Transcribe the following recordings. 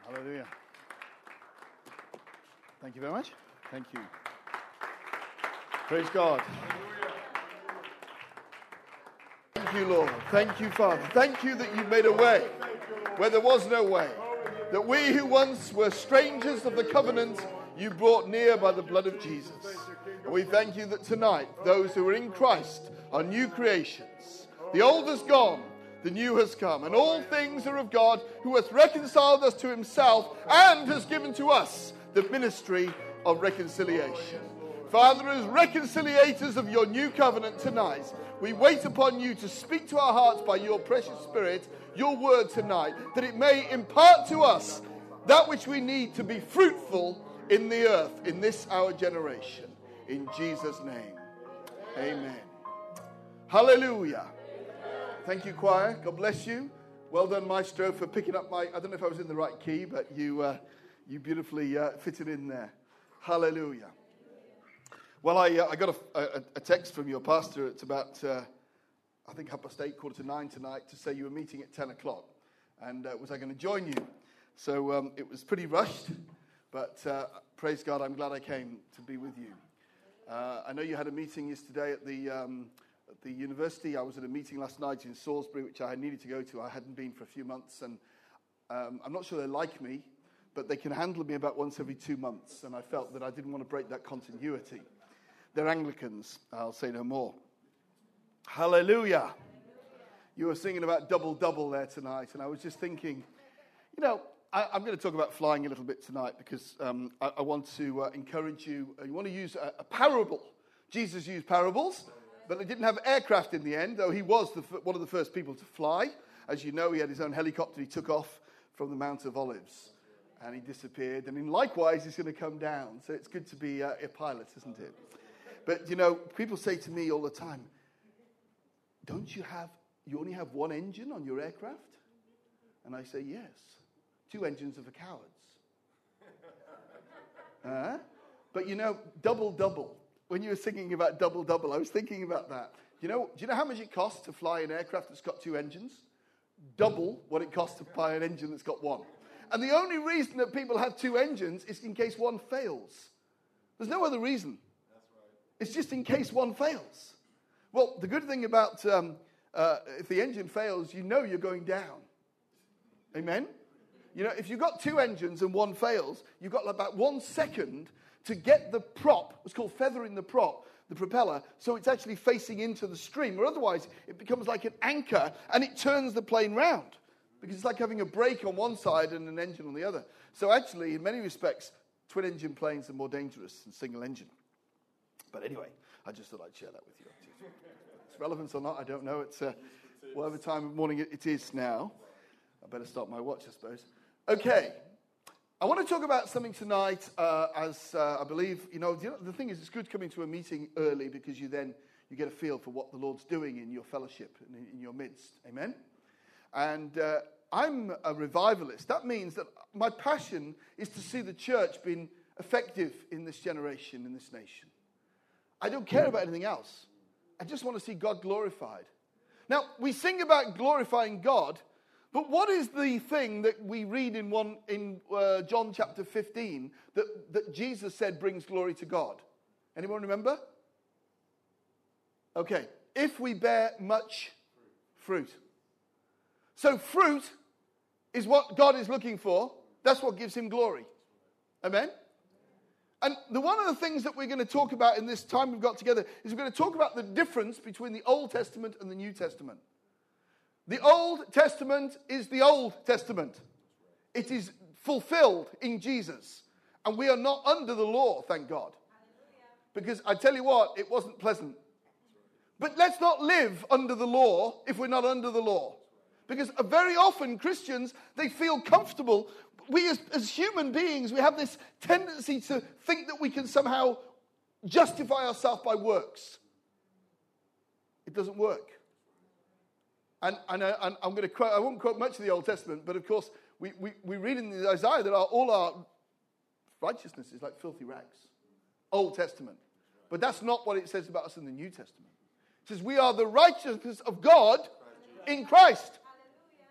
Hallelujah. Thank you very much. Thank you. Praise God. Thank you, Lord. Thank you, Father. Thank you that you made a way where there was no way. That we who once were strangers of the covenant, you brought near by the blood of Jesus. And we thank you that tonight, those who are in Christ are new creations. The old has gone, the new has come. And all things are of God, who hath reconciled us to himself and has given to us the ministry of reconciliation. Father, as reconciliators of your new covenant tonight, we wait upon you to speak to our hearts by your precious Spirit, your word tonight, that it may impart to us that which we need to be fruitful in the earth, in this our generation. In Jesus' name, amen. Hallelujah. Thank you, choir. God bless you. Well done, maestro, for picking up my, I don't know if I was in the right key, but you beautifully fitted in there. Hallelujah. Well, I got a text from your pastor. It's about, I think, 8:45, 9 tonight, to say you were meeting at 10 o'clock. And was I going to join you? So it was pretty rushed, but praise God, I'm glad I came to be with you. I know you had a meeting yesterday at the university. I was at a meeting last night in Salisbury, which I needed to go to. I hadn't been for a few months, and I'm not sure they like me, but they can handle me about once every 2 months, and I felt that I didn't want to break that continuity. They're Anglicans. I'll say no more. Hallelujah. You were singing about double there tonight, and I was just thinking, I'm going to talk about flying a little bit tonight because I want to encourage you. You want to use a parable. Jesus used parables, but they didn't have aircraft in the end, though he was one of the first people to fly. As you know, he had his own helicopter. He took off from the Mount of Olives, and he disappeared. And likewise, he's going to come down. So it's good to be a pilot, isn't it? But, people say to me all the time, you only have one engine on your aircraft? And I say, yes. 2 engines are for cowards. But double. When you were thinking about double, I was thinking about that. Do you know how much it costs to fly an aircraft that's got 2 engines? Double what it costs to fly an engine that's got 1. And the only reason that people have 2 engines is in case one fails. There's no other reason. It's just in case one fails. Well, the good thing about if the engine fails, you're going down. Amen? If you've got 2 engines and one fails, you've got about 1 second to get the prop, what's called feathering the prop, the propeller, so it's actually facing into the stream. Or otherwise, it becomes like an anchor and it turns the plane round. Because it's like having a brake on one side and an engine on the other. So actually, in many respects, twin-engine planes are more dangerous than single-engine. But anyway, I just thought I'd share that with you. It's relevant or not, I don't know. It's whatever time of morning it is now. I better start my watch, I suppose. Okay. I want to talk about something tonight as I believe, the thing is, it's good coming to a meeting early because you get a feel for what the Lord's doing in your fellowship and in your midst. Amen? And I'm a revivalist. That means that my passion is to see the church being effective in this generation, in this nation. I don't care about anything else. I just want to see God glorified. Now, we sing about glorifying God, but what is the thing that we read in John chapter 15 that Jesus said brings glory to God? Anyone remember? Okay. If we bear much fruit. So fruit is what God is looking for. That's what gives him glory. Amen? And one of the things that we're going to talk about in this time we've got together is we're going to talk about the difference between the Old Testament and the New Testament. The Old Testament is the Old Testament. It is fulfilled in Jesus. And we are not under the law, thank God. Because I tell you what, it wasn't pleasant. But let's not live under the law if we're not under the law. Because very often Christians, they feel comfortable. We as human beings, we have this tendency to think that we can somehow justify ourselves by works. It doesn't work. And I'm going to quote, I won't quote much of the Old Testament, but of course, we read in Isaiah that all our righteousness is like filthy rags. Old Testament. But that's not what it says about us in the New Testament. It says we are the righteousness of God in Christ.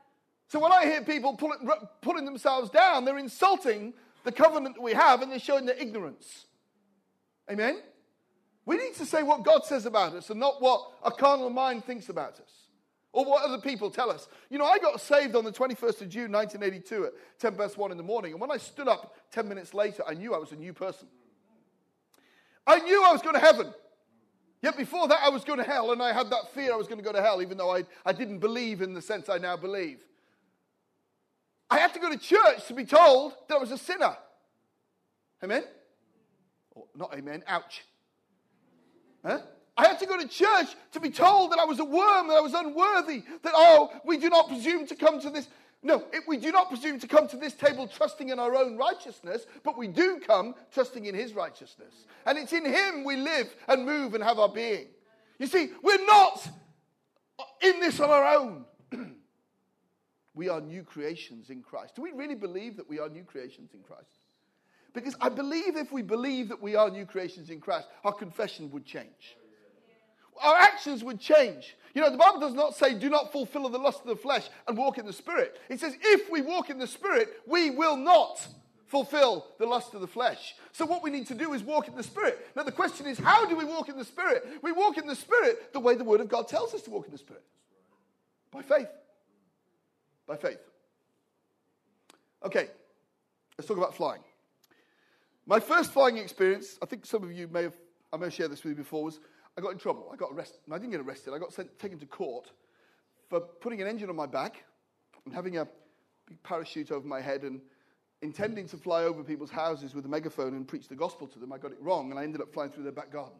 So when I hear people pulling themselves down, they're insulting the covenant that we have, and they're showing their ignorance. Amen? We need to say what God says about us and not what a carnal mind thinks about us or what other people tell us. You know, I got saved on the 21st of June, 1982 at 10 past 1 in the morning. And when I stood up 10 minutes later, I knew I was a new person. I knew I was going to heaven. Yet before that, I was going to hell, and I had that fear I was going to go to hell, even though I didn't believe in the sense I now believe. I had to go to church to be told that I was a sinner. Amen? Or not amen, ouch. Huh? I had to go to church to be told that I was a worm, that I was unworthy, that, we do not presume to come to this. No, we do not presume to come to this table trusting in our own righteousness, but we do come trusting in his righteousness. And it's in him we live and move and have our being. You see, we're not in this on our own. We are new creations in Christ. Do we really believe that we are new creations in Christ? Because I believe if we believe that we are new creations in Christ, our confession would change. Our actions would change. You know, the Bible does not say, do not fulfill the lust of the flesh and walk in the Spirit. It says, if we walk in the Spirit, we will not fulfill the lust of the flesh. So what we need to do is walk in the Spirit. Now the question is, how do we walk in the Spirit? We walk in the Spirit the way the Word of God tells us to walk in the Spirit. By faith. By faith. Okay, let's talk about flying. My first flying experience, I think some of you I may have shared this with you before, was I got in trouble. I got arrested. I didn't get arrested. I got taken to court for putting an engine on my back and having a big parachute over my head and intending to fly over people's houses with a megaphone and preach the gospel to them. I got it wrong, and I ended up flying through their back gardens.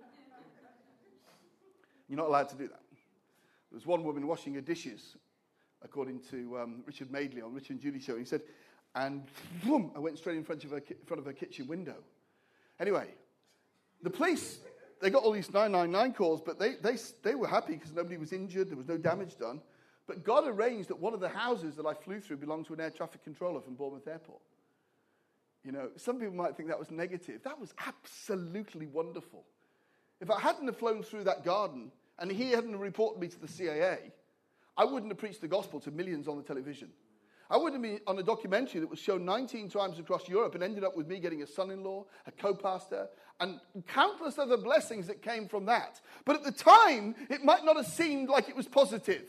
You're not allowed to do that. There was one woman washing her dishes, according to Richard Madeley on Richard and Judy show. He said, and boom, I went straight in front of her kitchen window. Anyway, the police, they got all these 999 calls, but they were happy because nobody was injured. There was no damage done. But God arranged that one of the houses that I flew through belonged to an air traffic controller from Bournemouth Airport. You know, some people might think that was negative. That was absolutely wonderful. If I hadn't have flown through that garden and he hadn't reported me to the CIA, I wouldn't have preached the gospel to millions on the television. I wouldn't have been on a documentary that was shown 19 times across Europe and ended up with me getting a son-in-law, a co-pastor, and countless other blessings that came from that. But at the time, it might not have seemed like it was positive.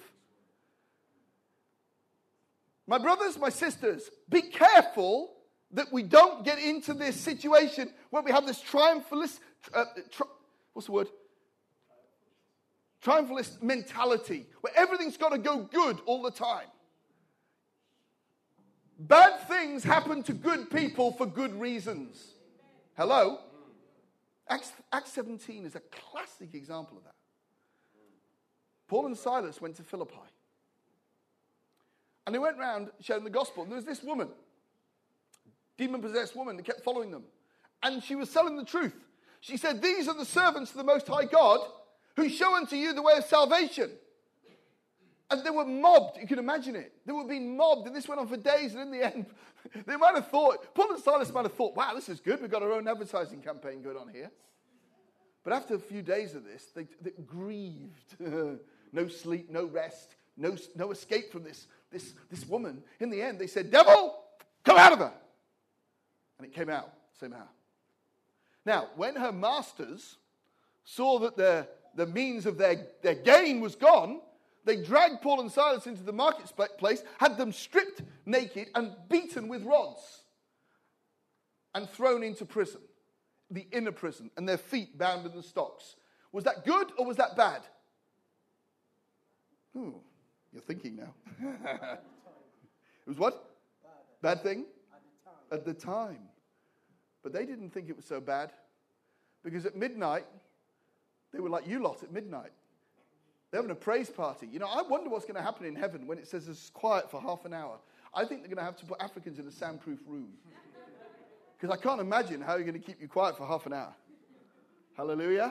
My brothers, my sisters, be careful that we don't get into this situation where we have this triumphalist, triumphalist mentality, where everything's got to go good all the time. Bad things happen to good people for good reasons. Hello? Acts 17 is a classic example of that. Paul and Silas went to Philippi. And they went around sharing the gospel. And there was this woman, demon-possessed woman, that kept following them. And she was selling the truth. She said, these are the servants of the Most High God who show unto you the way of salvation. And they were mobbed. You can imagine it. They were being mobbed, and this went on for days. And in the end, they might have thought, Paul and Silas might have thought, wow, this is good. We've got our own advertising campaign going on here. But after a few days of this, they grieved. No sleep, no rest, no escape from this woman. In the end, they said, devil, come out of her. And it came out, same hour. Now, when her masters saw that the means of their gain was gone, they dragged Paul and Silas into the marketplace, had them stripped naked and beaten with rods and thrown into prison, the inner prison, and their feet bound in the stocks. Was that good or was that bad? You're thinking now. It was what? Bad thing? At the time. But they didn't think it was so bad, because at midnight, they were like you lot at midnight. They're having a praise party. You know, I wonder what's going to happen in heaven when it says it's quiet for half an hour. I think they're going to have to put Africans in a soundproof room. Because I can't imagine how you're going to keep you quiet for half an hour. Hallelujah.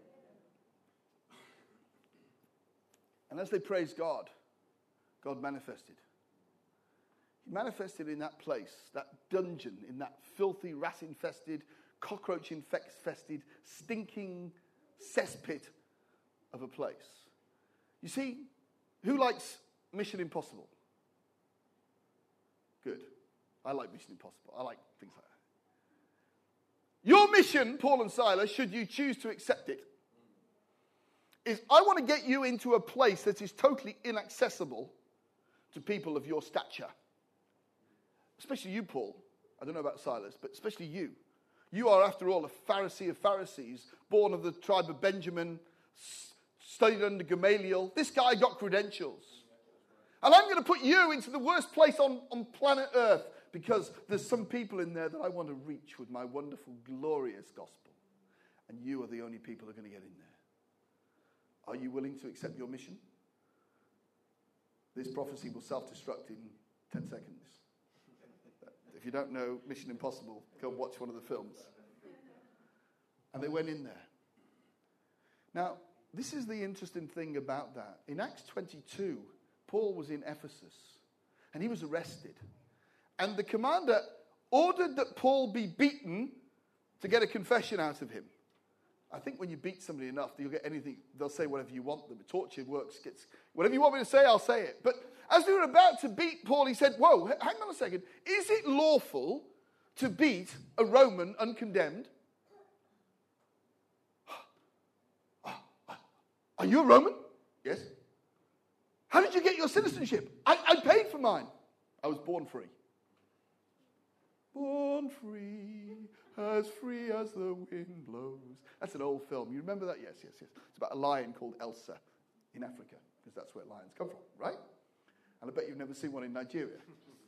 And as they praised God, God manifested. He manifested in that place, that dungeon, in that filthy, rat-infested, cockroach-infested, stinking cesspit of a place. You see, who likes Mission Impossible? Good. I like Mission Impossible. I like things like that. Your mission, Paul and Silas, should you choose to accept it, is I want to get you into a place that is totally inaccessible to people of your stature. Especially you, Paul. I don't know about Silas, but especially you. You are, after all, a Pharisee of Pharisees, born of the tribe of Benjamin, studied under Gamaliel. This guy got credentials. And I'm going to put you into the worst place on planet Earth because there's some people in there that I want to reach with my wonderful, glorious gospel. And you are the only people who are going to get in there. Are you willing to accept your mission? This prophecy will self-destruct in 10 seconds. If you don't know Mission Impossible, go watch one of the films. And they went in there. Now, this is the interesting thing about that. In Acts 22, Paul was in Ephesus, and he was arrested. And the commander ordered that Paul be beaten to get a confession out of him. I think when you beat somebody enough, you'll get anything. They'll say whatever you want them. Torture works. Whatever you want me to say, I'll say it. But as they were about to beat Paul, he said, whoa, hang on a second. Is it lawful to beat a Roman uncondemned? Are you a Roman? Yes. How did you get your citizenship? I paid for mine. I was born free. Born free as the wind blows. That's an old film. You remember that? Yes. It's about a lion called Elsa in Africa, because that's where lions come from, right? And I bet you've never seen one in Nigeria.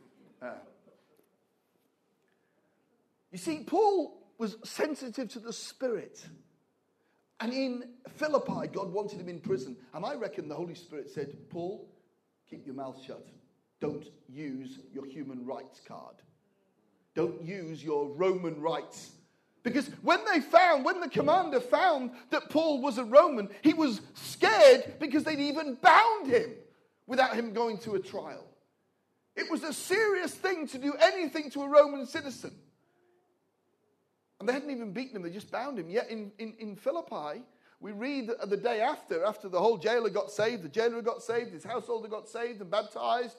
You see, Paul was sensitive to the Spirit. And in Philippi, God wanted him in prison. And I reckon the Holy Spirit said, Paul, keep your mouth shut. Don't use your human rights card. Don't use your Roman rights. Because when the commander found that Paul was a Roman, he was scared because they'd even bound him without him going to a trial. It was a serious thing to do anything to a Roman citizen. And they hadn't even beaten him, they just bound him. Yet in Philippi, we read that the day after the whole jailer got saved, the jailer got saved, his householder got saved and baptized,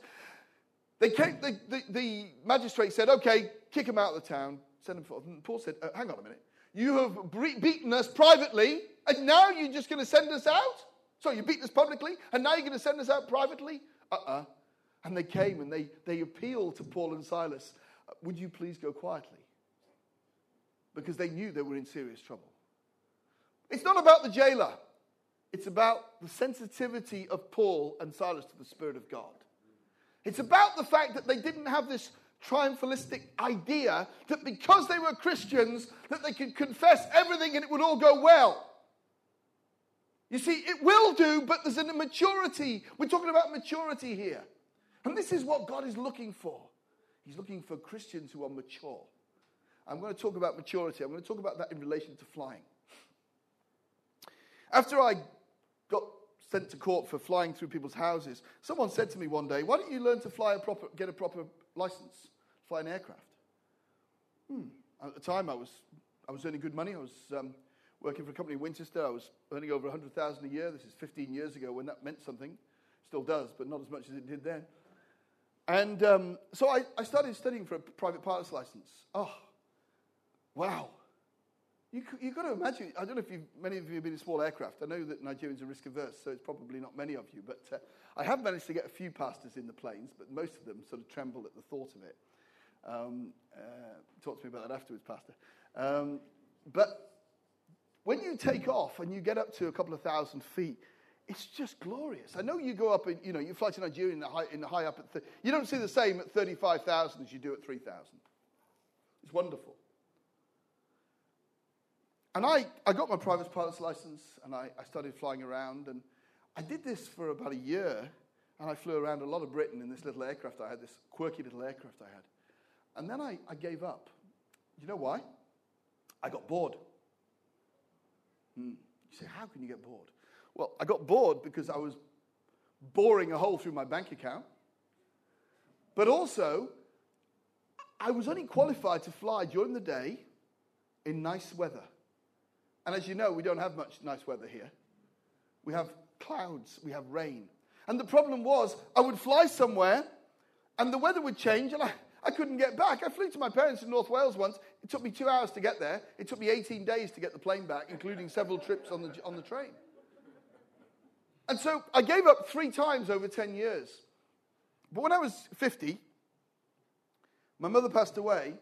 the magistrate said, okay, kick him out of the town, send him forth. And Paul said, hang on a minute, you have beaten us privately, and now you're just going to send us out? So you beat us publicly, and now you're going to send us out privately? And they came and they appealed to Paul and Silas, would you please go quietly? Because they knew they were in serious trouble. It's not about the jailer. It's about the sensitivity of Paul and Silas to the Spirit of God. It's about the fact that they didn't have this triumphalistic idea that because they were Christians, that they could confess everything and it would all go well. You see, it will do, but there's an immaturity. We're talking about maturity here. And this is what God is looking for. He's looking for Christians who are mature. I'm going to talk about maturity. I'm going to talk about that in relation to flying. After I got sent to court for flying through people's houses, someone said to me one day, why don't you learn to get a proper license, fly an aircraft? At the time, I was earning good money. I was working for a company in Winchester. I was earning over $100,000 a year. This is 15 years ago when that meant something. Still does, but not as much as it did then. And so I started studying for a private pilot's license. Oh, wow. You've got to imagine, I don't know if many of you have been in small aircraft. I know that Nigerians are risk averse, so it's probably not many of you. But I have managed to get a few pastors in the planes, but most of them sort of tremble at the thought of it. Talk to me about that afterwards, Pastor. But when you take off and you get up to a couple of thousand feet, it's just glorious. I know you go up and, you fly to Nigeria in the high up at, you don't see the same at 35,000 as you do at 3,000. It's wonderful. And I got my private pilot's license, and I started flying around, and I did this for about a year, and I flew around a lot of Britain in this little aircraft I had, this quirky little aircraft I had. And then I gave up. You know why? I got bored. You say, how can you get bored? Well, I got bored because I was boring a hole through my bank account, but also, I was only qualified to fly during the day in nice weather. And as you know, we don't have much nice weather here. We have clouds, we have rain. And the problem was, I would fly somewhere, and the weather would change, and I couldn't get back. I flew to my parents in North Wales once. It took me 2 hours to get there. It took me 18 days to get the plane back, including several trips on the train. And so I gave up 3 times over 10 years. But when I was 50, my mother passed away,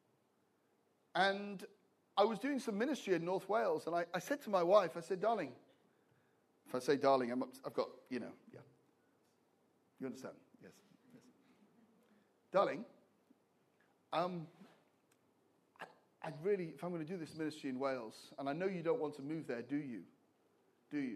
and I was doing some ministry in North Wales, and I said to my wife, I said, darling, if I say darling, I've got, yeah. You understand? Yes. Darling, I'd really, if I'm going to do this ministry in Wales, and I know you don't want to move there, do you? Do you?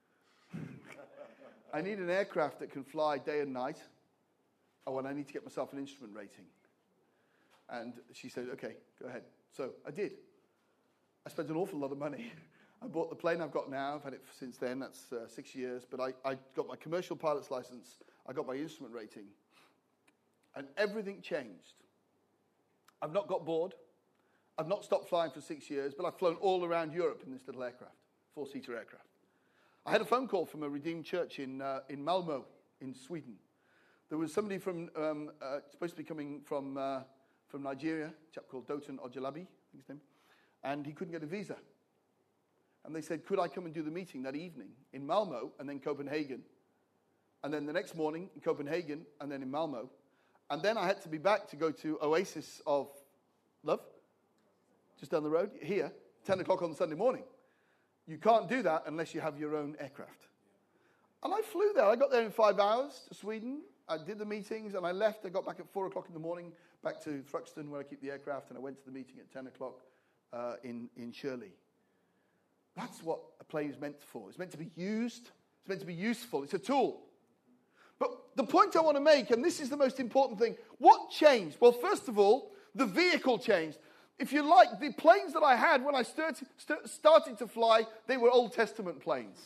I need an aircraft that can fly day and night. Oh, and I need to get myself an instrument rating. And she said, okay, go ahead. So I did. I spent an awful lot of money. I bought the plane I've got now. I've had it since then. That's 6 years. But I got my commercial pilot's license. I got my instrument rating. And everything changed. I've not got bored. I've not stopped flying for 6 years, but I've flown all around Europe in this little aircraft, 4-seater aircraft. I had a phone call from a redeemed church in Malmö, in Sweden. There was somebody from supposed to be coming from Nigeria, a chap called Dotun Ojalabi, I think his name, and he couldn't get a visa. And they said, could I come and do the meeting that evening in Malmö and then Copenhagen? And then the next morning in Copenhagen and then in Malmö. And then I had to be back to go to Oasis of Love, just down the road, here, 10 o'clock on Sunday morning. You can't do that unless you have your own aircraft. And I flew there. I got there in 5 hours to Sweden. I did the meetings and I left. I got back at 4 o'clock in the morning, back to Thruxton where I keep the aircraft, and I went to the meeting at 10 o'clock in Shirley. That's what a plane is meant for. It's meant to be used. It's meant to be useful. It's a tool. But the point I want to make, and this is the most important thing, what changed? Well, first of all, the vehicle changed. If you like, the planes that I had when I started to fly, they were Old Testament planes.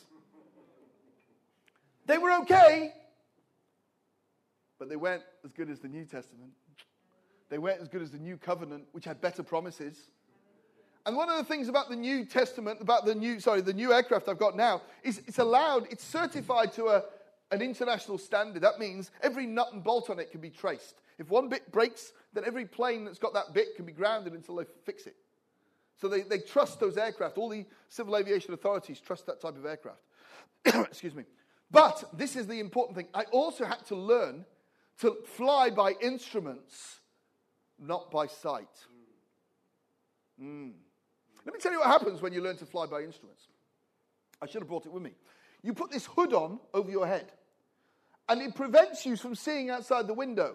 They were okay, but they weren't as good as the New Testament. They weren't as good as the New Covenant, which had better promises. And one of the things about the New Testament, about the new aircraft I've got now, is it's certified to an international standard. That means every nut and bolt on it can be traced. If one bit breaks, then every plane that's got that bit can be grounded until they fix it. So they trust those aircraft. All the civil aviation authorities trust that type of aircraft. Excuse me. But this is the important thing. I also had to learn to fly by instruments, not by sight. Let me tell you what happens when you learn to fly by instruments. I should have brought it with me. You put this hood on over your head, and it prevents you from seeing outside the window.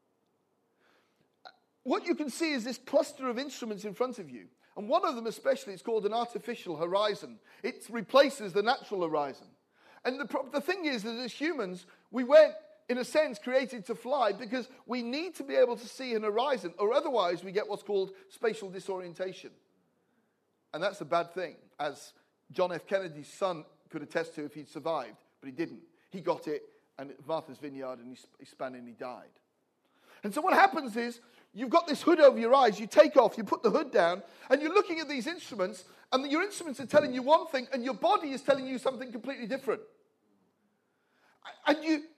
What you can see is this cluster of instruments in front of you. And one of them especially is called an artificial horizon. It replaces the natural horizon. And the thing is that as humans, we weren't, in a sense, created to fly because we need to be able to see an horizon, or otherwise we get what's called spatial disorientation. And that's a bad thing, as John F. Kennedy's son could attest to if he'd survived, but he didn't. He got it, and at Martha's Vineyard, and he span and he died. And so what happens is, you've got this hood over your eyes, you take off, you put the hood down, and you're looking at these instruments, and your instruments are telling you one thing, and your body is telling you something completely different. And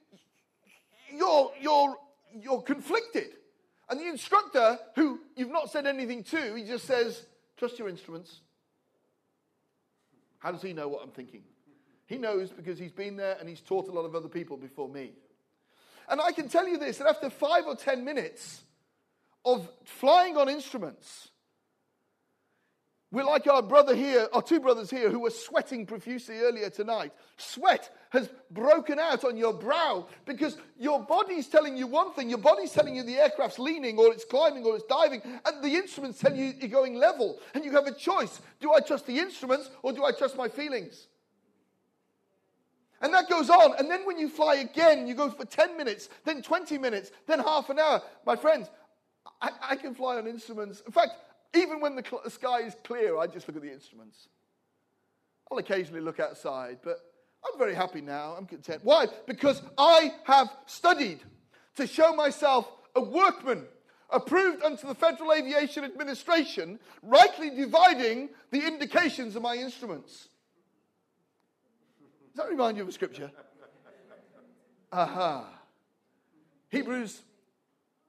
you're conflicted. And the instructor, who you've not said anything to, he just says, trust your instruments. How does he know what I'm thinking? He knows because he's been there and he's taught a lot of other people before me. And I can tell you this, that after 5 or 10 minutes of flying on instruments, we're like our brother here, our 2 brothers here who were sweating profusely earlier tonight. Sweat has broken out on your brow because your body's telling you one thing. Your body's telling you the aircraft's leaning or it's climbing or it's diving, and the instruments tell you you're going level. And you have a choice. Do I trust the instruments or do I trust my feelings? And that goes on. And then when you fly again, you go for 10 minutes, then 20 minutes, then half an hour. My friends, I can fly on instruments. In fact, even when the sky is clear, I just look at the instruments. I'll occasionally look outside, but I'm very happy now. I'm content. Why? Because I have studied to show myself a workman, approved unto the Federal Aviation Administration, rightly dividing the indications of my instruments. Does that remind you of a scripture? Hebrews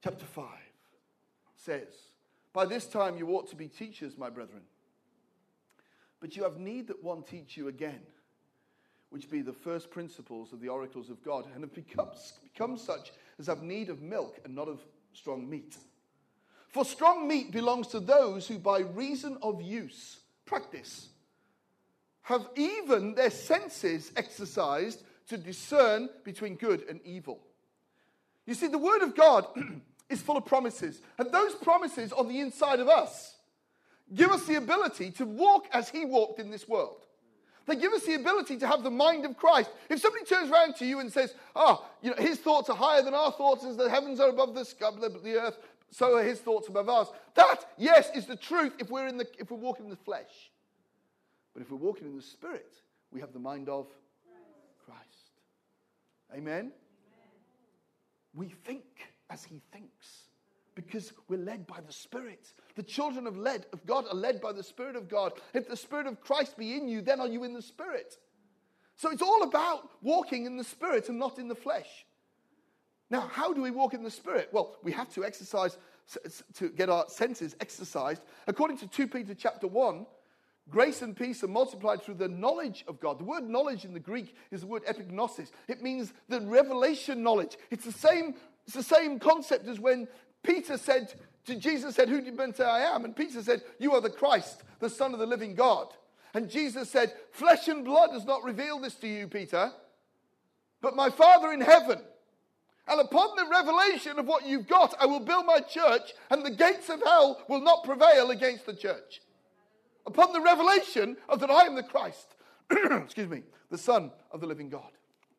chapter 5 says, "By this time you ought to be teachers, my brethren. But you have need that one teach you again, which be the first principles of the oracles of God, and have become such as have need of milk and not of strong meat. For strong meat belongs to those who by reason of use, practice, have even their senses exercised to discern between good and evil." You see, the Word of God is full of promises, and those promises on the inside of us give us the ability to walk as he walked in this world. They give us the ability to have the mind of Christ. If somebody turns around to you and says, his thoughts are higher than our thoughts, as the heavens are above the earth, so are his thoughts above ours. That, yes, is the truth if we're walking in the flesh. But if we're walking in the Spirit, we have the mind of Christ. Amen? We think as he thinks, because we're led by the Spirit. The children of God are led by the Spirit of God. If the Spirit of Christ be in you, then are you in the Spirit. So it's all about walking in the Spirit and not in the flesh. Now, how do we walk in the Spirit? Well, we have to exercise, to get our senses exercised. According to 2 Peter chapter 1, grace and peace are multiplied through the knowledge of God. The word knowledge in the Greek is the word epignosis. It means the revelation knowledge. It's the same concept as when Jesus said, "Who do men say I am?" And Peter said, "You are the Christ, the Son of the living God." And Jesus said, "Flesh and blood has not revealed this to you, Peter, but my Father in heaven. And upon the revelation of what you've got, I will build my church, and the gates of hell will not prevail against the church." Upon the revelation of that I am the Christ, the Son of the living God.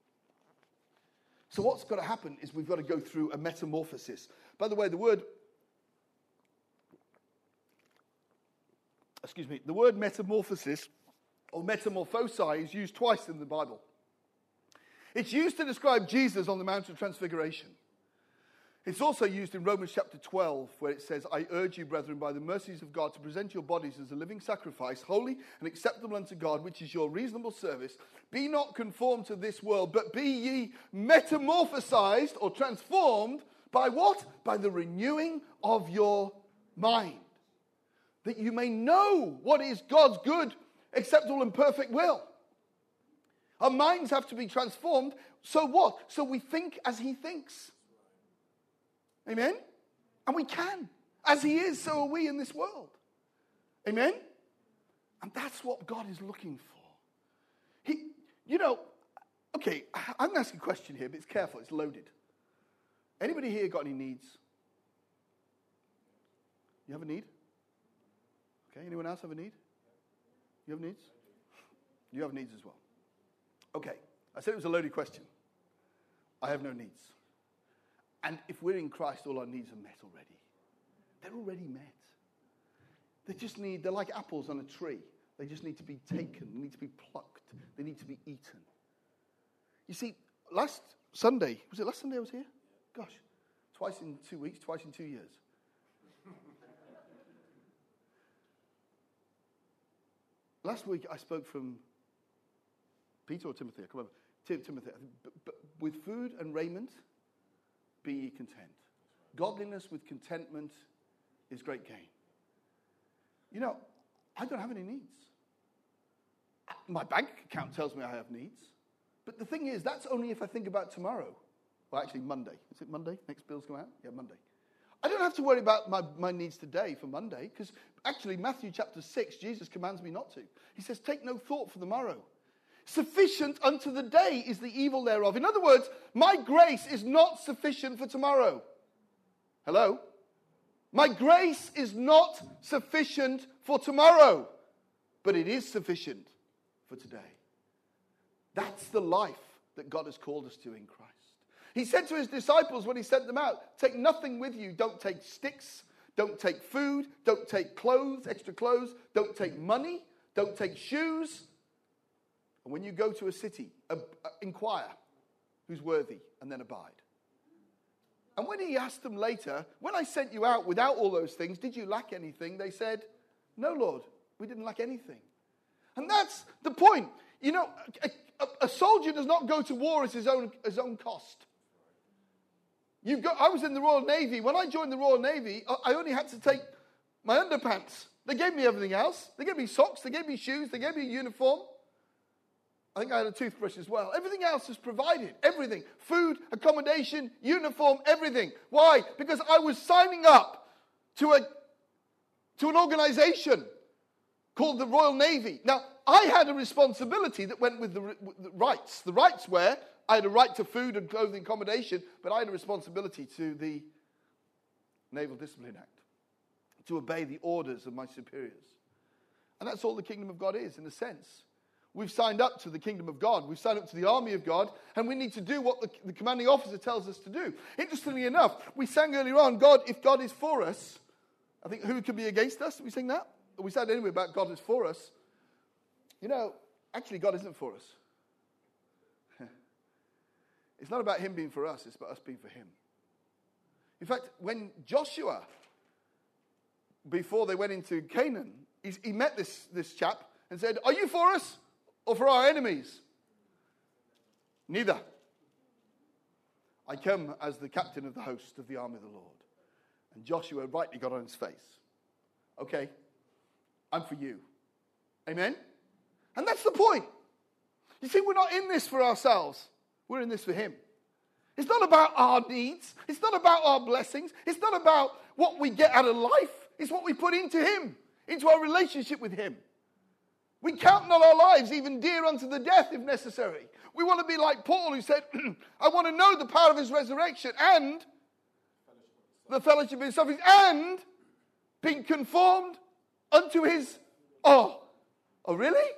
So what's got to happen is we've got to go through a metamorphosis. By the way, the word metamorphosis or metamorphosi is used twice in the Bible. It's used to describe Jesus on the Mount of Transfiguration. It's also used in Romans chapter 12, where it says, "I urge you, brethren, by the mercies of God, to present your bodies as a living sacrifice, holy and acceptable unto God, which is your reasonable service. Be not conformed to this world, but be ye metamorphosized," or transformed, by what? By the renewing of your mind, that you may know what is God's good, acceptable, and perfect will. Our minds have to be transformed. So what? So we think as he thinks. Amen? And we can. As he is, so are we in this world. Amen? And that's what God is looking for. I'm going to ask a question here, but it's careful, it's loaded. Anybody here got any needs? You have a need? Okay, anyone else have a need? You have needs? You have needs as well. Okay, I said it was a loaded question. I have no needs. And if we're in Christ, all our needs are met already. They're already met. They're like apples on a tree. They just need to be taken. They need to be plucked. They need to be eaten. You see, last Sunday I was here? Gosh, twice in 2 weeks, twice in 2 years. Last week I spoke from Peter or Timothy, I can't remember. Timothy. But with food and raiment, be ye content. Godliness with contentment is great gain. I don't have any needs. My bank account tells me I have needs. But the thing is, that's only if I think about tomorrow. Well, actually, Monday. Is it Monday? Next bill's come out? Yeah, Monday. I don't have to worry about my needs today for Monday, because actually, Matthew chapter 6, Jesus commands me not to. He says, "Take no thought for the morrow. Sufficient unto the day is the evil thereof." In other words, my grace is not sufficient for tomorrow. Hello? My grace is not sufficient for tomorrow, but it is sufficient for today. That's the life that God has called us to in Christ. He said to his disciples when he sent them out, "Take nothing with you. Don't take sticks. Don't take food. Don't take clothes, extra clothes. Don't take money. Don't take shoes. And when you go to a city, inquire who's worthy, and then abide." And when he asked them later, "When I sent you out without all those things, did you lack anything?" They said, "No, Lord, we didn't lack anything." And that's the point. A soldier does not go to war at his own cost. I was in the Royal Navy. When I joined the Royal Navy, I only had to take my underpants. They gave me everything else. They gave me socks. They gave me shoes. They gave me a uniform. I think I had a toothbrush as well. Everything else is provided. Everything. Food, accommodation, uniform, everything. Why? Because I was signing up to an organization called the Royal Navy. Now, I had a responsibility that went with the rights. The rights were, I had a right to food and clothing, accommodation, but I had a responsibility to the Naval Discipline Act, to obey the orders of my superiors. And that's all the kingdom of God is, in a sense. We've signed up to the kingdom of God. We've signed up to the army of God, and we need to do what the commanding officer tells us to do. Interestingly enough, we sang earlier on, God, if God is for us, I think who can be against us? Did we sing that? We said anyway about God is for us. You know, actually God isn't for us. It's not about him being for us, it's about us being for him. In fact, when Joshua, before they went into Canaan, he met this chap and said, are you for us or for our enemies? Neither. I come as the captain of the host of the army of the Lord. And Joshua rightly got on his face. Okay, I'm for you. Amen? And that's the point. You see, we're not in this for ourselves. We're in this for him. It's not about our needs. It's not about our blessings. It's not about what we get out of life. It's what we put into him, into our relationship with him. We count not our lives even dear unto the death if necessary. We want to be like Paul who said, I want to know the power of his resurrection and the fellowship of his sufferings and being conformed unto his... Oh, really?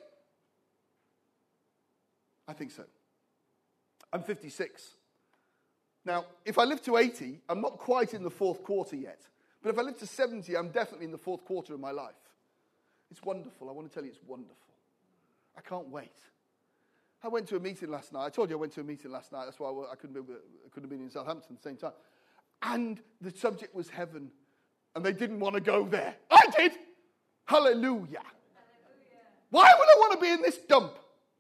I think so. I'm 56. Now, if I live to 80, I'm not quite in the fourth quarter yet. But if I live to 70, I'm definitely in the fourth quarter of my life. It's wonderful. I want to tell you it's wonderful. I can't wait. I went to a meeting last night. I told you I went to a meeting last night. That's why I couldn't have been in Southampton at the same time. And the subject was heaven. And they didn't want to go there. I did. Hallelujah. Why would I want to be in this dump?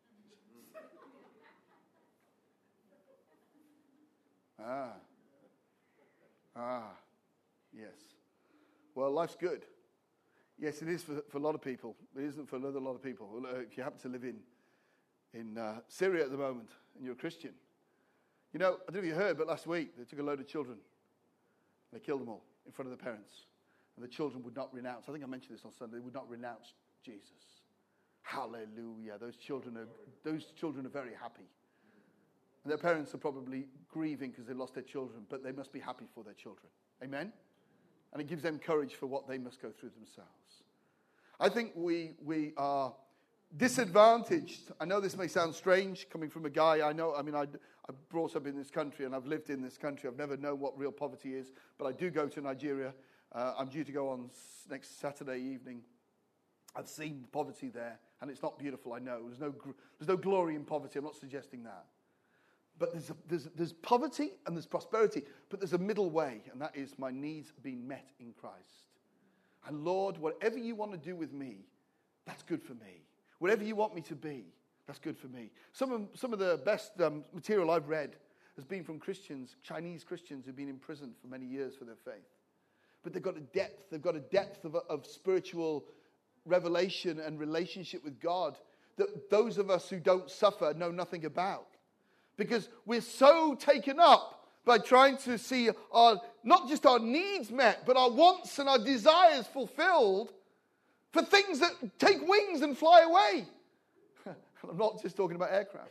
Yes. Well, life's good. Yes, it is for a lot of people. It isn't for another lot of people. If you happen to live in Syria at the moment and you're a Christian. You know, I don't know if you heard, but last week they took a load of children. They killed them all in front of their parents. And the children would not renounce. I think I mentioned this on Sunday. They would not renounce Jesus. Hallelujah. Those children are very happy. And their parents are probably grieving because they lost their children, but they must be happy for their children. Amen? And it gives them courage for what they must go through themselves. I think we are disadvantaged. I know this may sound strange coming from a guy I brought up in this country and I've lived in this country. I've never known what real poverty is, but I do go to Nigeria. I'm due to go on next Saturday evening. I've seen poverty there, and it's not beautiful, I know. There's no glory in poverty. I'm not suggesting that. But there's poverty and there's prosperity, but there's a middle way, and that is my needs being met in Christ. And Lord, whatever you want to do with me, that's good for me. Whatever you want me to be, that's good for me. Some of the best material I've read has been from Christians, Chinese Christians who've been imprisoned for many years for their faith. But they've got a depth of spiritual revelation and relationship with God that those of us who don't suffer know nothing about. Because we're so taken up by trying to see not just our needs met, but our wants and our desires fulfilled for things that take wings and fly away. I'm not just talking about aircraft.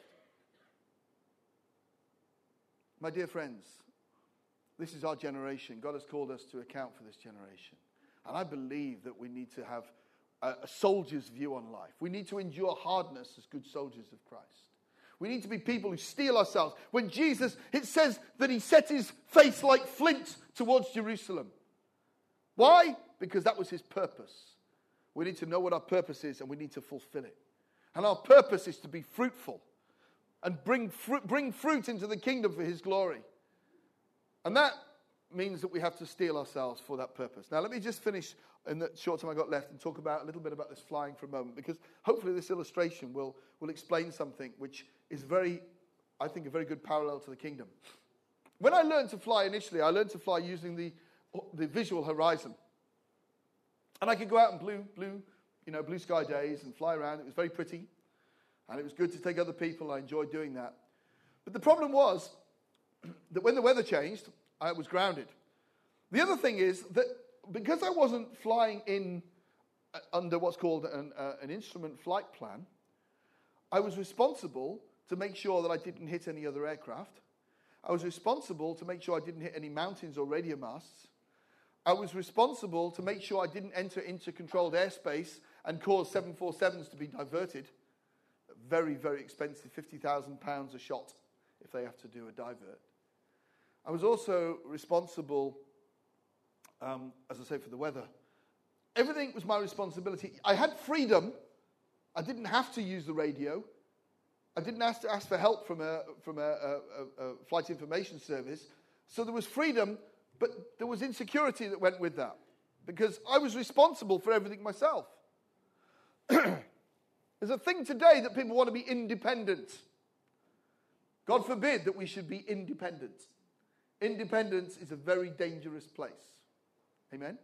My dear friends, this is our generation. God has called us to account for this generation. And I believe that we need to have a soldier's view on life. We need to endure hardness as good soldiers of Christ. We need to be people who steel ourselves. When Jesus, it says that he set his face like flint towards Jerusalem. Why? Because that was his purpose. We need to know what our purpose is and we need to fulfill it. And our purpose is to be fruitful and bring fruit into the kingdom for his glory. And that means that we have to steel ourselves for that purpose. Now, let me just finish in the short time I got left and talk about a little bit about this flying for a moment, because hopefully this illustration will explain something which is I think, a very good parallel to the kingdom. When I learned to fly initially, I learned to fly using the visual horizon. And I could go out on blue sky days and fly around. It was very pretty. And it was good to take other people. I enjoyed doing that. But the problem was that when the weather changed, I was grounded. The other thing is that because I wasn't flying in under what's called an instrument flight plan, I was responsible to make sure that I didn't hit any other aircraft. I was responsible to make sure I didn't hit any mountains or radio masts. I was responsible to make sure I didn't enter into controlled airspace and cause 747s to be diverted. Very, very expensive, £50,000 a shot if they have to do a divert. I was also responsible, as I say, for the weather. Everything was my responsibility. I had freedom. I didn't have to use the radio. I didn't have to ask for help from a flight information service. So there was freedom, but there was insecurity that went with that because I was responsible for everything myself. There's a thing today that people want to be independent. God forbid that we should be independent. Independence is a very dangerous place. Amen?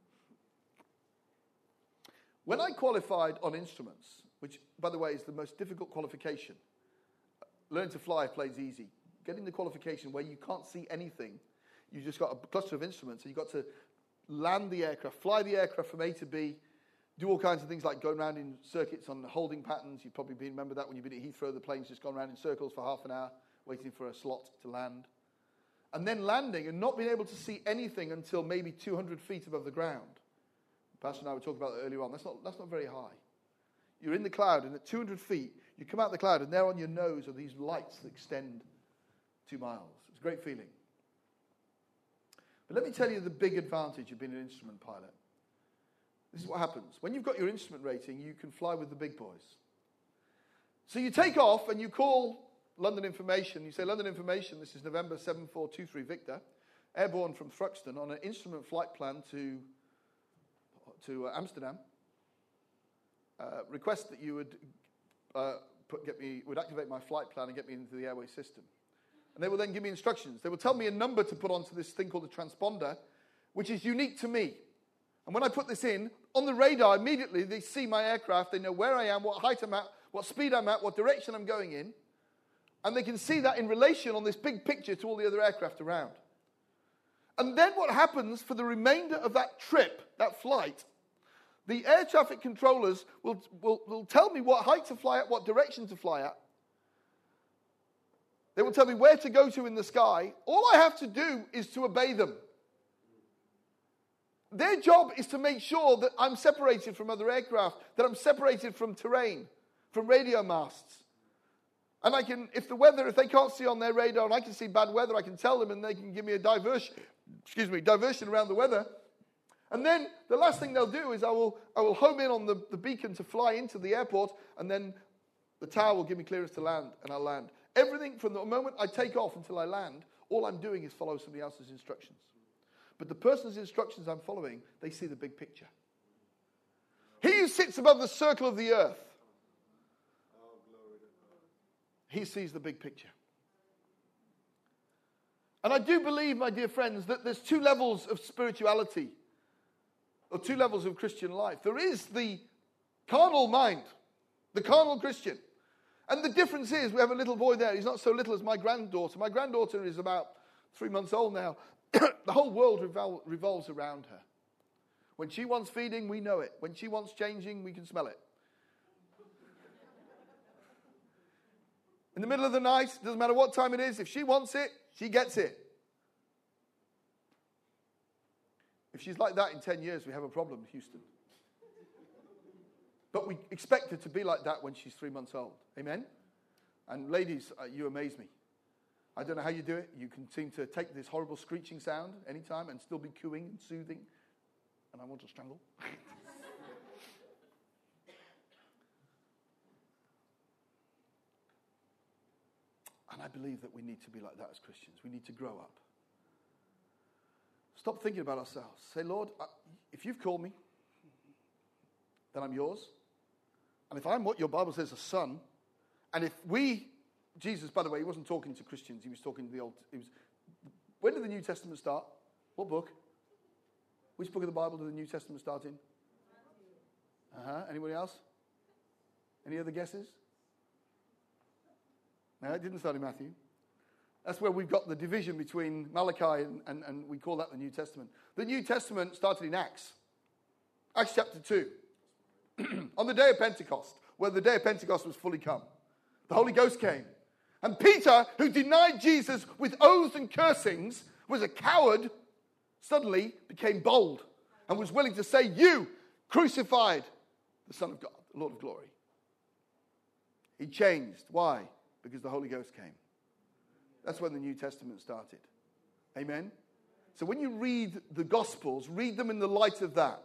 When I qualified on instruments, which, by the way, is the most difficult qualification, learning to fly plays easy. Getting the qualification where you can't see anything, you've just got a cluster of instruments, and you've got to land the aircraft, fly the aircraft from A to B, do all kinds of things like going around in circuits on holding patterns. You've probably remember that when you've been at Heathrow, the plane's just gone around in circles for half an hour, waiting for a slot to land. And then landing and not being able to see anything until maybe 200 feet above the ground. Pastor and I were talking about that earlier on. That's not very high. You're in the cloud, and at 200 feet, you come out the cloud, and there on your nose are these lights that extend 2 miles. It's a great feeling. But let me tell you the big advantage of being an instrument pilot. This is what happens. When you've got your instrument rating, you can fly with the big boys. So you take off, and you call London Information. You say, London Information, this is November 7423 Victor, airborne from Thruxton on an instrument flight plan to Amsterdam. Request that you would activate my flight plan and get me into the airway system. And they will then give me instructions. They will tell me a number to put onto this thing called a transponder, which is unique to me. And when I put this in, on the radar, immediately they see my aircraft. They know where I am, what height I'm at, what speed I'm at, what direction I'm going in. And they can see that in relation on this big picture to all the other aircraft around. And then what happens for the remainder of that trip, that flight, the air traffic controllers will tell me what height to fly at, what direction to fly at. They will tell me where to go to in the sky. All I have to do is to obey them. Their job is to make sure that I'm separated from other aircraft, that I'm separated from terrain, from radio masts. And if they can't see on their radar and I can see bad weather, I can tell them and they can give me a diversion around the weather. And then the last thing they'll do is I will home in on the beacon to fly into the airport, and then the tower will give me clearance to land, and I'll land. Everything from the moment I take off until I land, all I'm doing is follow somebody else's instructions. But the person's instructions I'm following, they see the big picture. He who sits above the circle of the earth, he sees the big picture. And I do believe, my dear friends, that there's 2 levels of spirituality, or 2 levels of Christian life. There is the carnal mind, the carnal Christian. And the difference is, we have a little boy there. He's not so little as my granddaughter. My granddaughter is about 3 months old now. The whole world revolves around her. When she wants feeding, we know it. When she wants changing, we can smell it. In the middle of the night, doesn't matter what time it is, if she wants it, she gets it. If she's like that in 10 years, we have a problem, Houston. But we expect her to be like that when she's 3 months old. Amen? And ladies, you amaze me. I don't know how you do it. You can seem to take this horrible screeching sound anytime and still be cooing and soothing. And I want to strangle. And I believe that we need to be like that as Christians. We need to grow up. Stop thinking about ourselves. Say, Lord, if you've called me, then I'm yours. And if I'm what your Bible says, a son, and if Jesus, by the way, he wasn't talking to Christians. He was talking to When did the New Testament start? What book? Which book of the Bible did the New Testament start in? Anybody else? Any other guesses? No, it didn't start in Matthew. That's where we've got the division between Malachi and we call that the New Testament. The New Testament started in Acts. Acts chapter 2. On the day of Pentecost, where the day of Pentecost was fully come, the Holy Ghost came. And Peter, who denied Jesus with oaths and cursings, was a coward, suddenly became bold and was willing to say, "You crucified the Son of God, the Lord of glory." He changed. Why? Because the Holy Ghost came. That's when the New Testament started. Amen? So when you read the Gospels, read them in the light of that.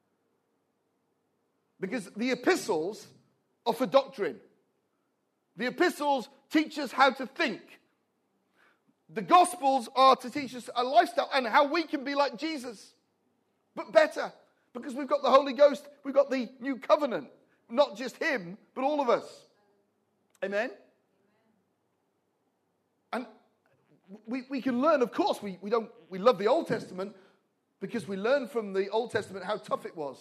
Because the epistles are for doctrine. The epistles teach us how to think. The Gospels are to teach us a lifestyle and how we can be like Jesus, but better. Because we've got the Holy Ghost, we've got the new covenant. Not just him, but all of us. Amen? And we can learn, of course, we love the Old Testament because we learn from the Old Testament how tough it was.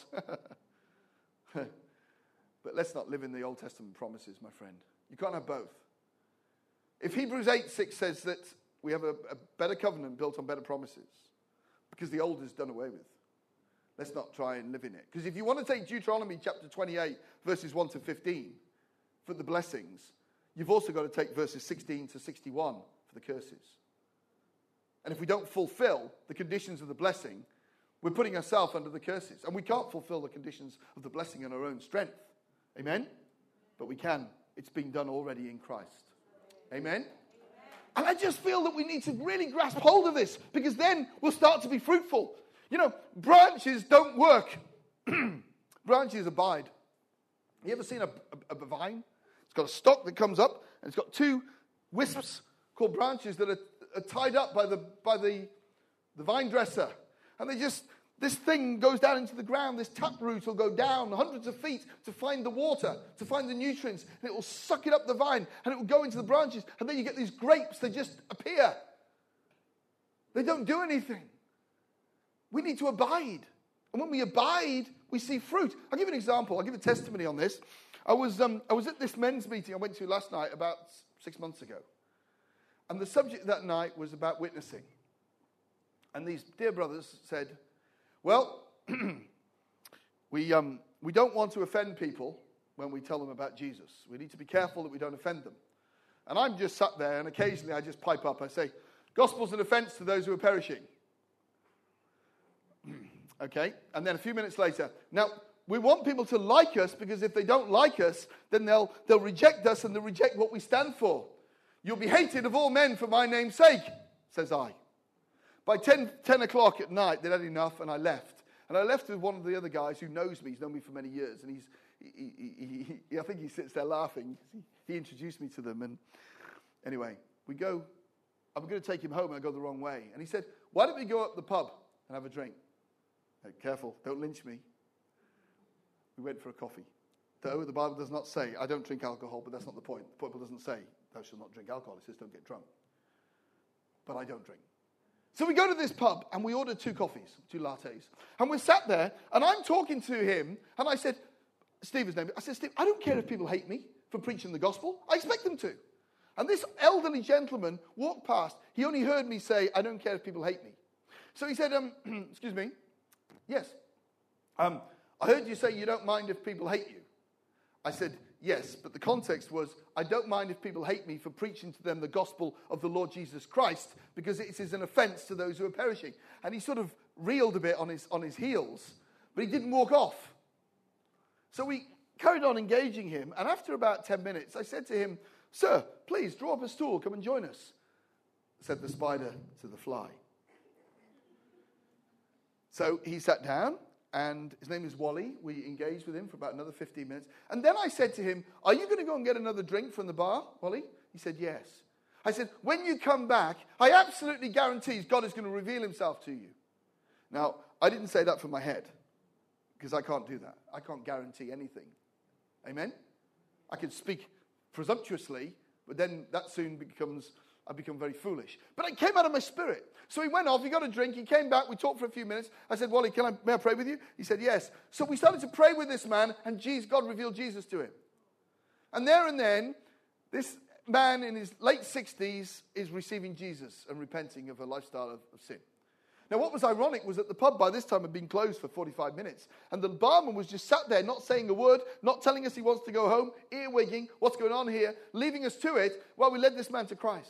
But let's not live in the Old Testament promises, my friend. You can't have both. If Hebrews 8:6 says that we have a better covenant built on better promises, because the old is done away with, let's not try and live in it. Because if you want to take Deuteronomy chapter 28, verses 1 to 15, for the blessings, you've also got to take verses 16 to 61 for the curses. And if we don't fulfill the conditions of the blessing, we're putting ourselves under the curses. And we can't fulfill the conditions of the blessing in our own strength. Amen? But we can. It's been done already in Christ. Amen? And I just feel that we need to really grasp hold of this, because then we'll start to be fruitful. You know, branches don't work. Branches abide. You ever seen a vine? It's got a stalk that comes up, and it's got two wisps called branches that are tied up by the vine dresser. And this thing goes down into the ground. This taproot will go down hundreds of feet to find the water, to find the nutrients. And it will suck it up the vine, and it will go into the branches. And then you get these grapes that just appear. They don't do anything. We need to abide. And when we abide, we see fruit. I'll give you an example. I'll give a testimony on this. I was at this men's meeting I went to last night about 6 months ago. And the subject that night was about witnessing. And these dear brothers said, well, we don't want to offend people when we tell them about Jesus. We need to be careful that we don't offend them. And I'm just sat there, and occasionally I just pipe up. I say, gospel's an offense to those who are perishing. Okay? And then a few minutes later, now, we want people to like us, because if they don't like us, then they'll reject us, and they'll reject what we stand for. You'll be hated of all men for my name's sake, says I. By 10 o'clock at night, they'd had enough, and I left. And I left with one of the other guys who knows me. He's known me for many years. And I think he sits there laughing. He introduced me to them. And anyway, I'm going to take him home, and I go the wrong way. And he said, why don't we go up the pub and have a drink? Hey, careful, don't lynch me. We went for a coffee. Though the Bible does not say, I don't drink alcohol, but that's not the point. The Bible doesn't say, thou shalt not drink alcohol. It says, don't get drunk. But I don't drink. So we go to this pub, and we order 2 coffees, 2 lattes. And we're sat there, and I'm talking to him, and I said, Steve, his name, I said, Steve, I don't care if people hate me for preaching the gospel. I expect them to. And this elderly gentleman walked past. He only heard me say, I don't care if people hate me. So he said, excuse me, yes. I heard you say you don't mind if people hate you. I said, yes, but the context was, I don't mind if people hate me for preaching to them the gospel of the Lord Jesus Christ, because it is an offense to those who are perishing. And he sort of reeled a bit on his heels, but he didn't walk off. So we carried on engaging him, and after about 10 minutes, I said to him, sir, please draw up a stool, come and join us, said the spider to the fly. So he sat down, and his name is Wally. We engaged with him for about another 15 minutes. And then I said to him, are you going to go and get another drink from the bar, Wally? He said, yes. I said, when you come back, I absolutely guarantee God is going to reveal himself to you. Now, I didn't say that from my head, because I can't do that. I can't guarantee anything. Amen? I can speak presumptuously, but then that soon becomes I'd become very foolish. But it came out of my spirit. So he went off, he got a drink, he came back, we talked for a few minutes. I said, Wally, may I pray with you? He said, yes. So we started to pray with this man, and God revealed Jesus to him. And there and then, this man in his late 60s is receiving Jesus and repenting of a lifestyle of sin. Now, what was ironic was that the pub by this time had been closed for 45 minutes. And the barman was just sat there, not saying a word, not telling us he wants to go home, earwigging, what's going on here, leaving us to it while we led this man to Christ.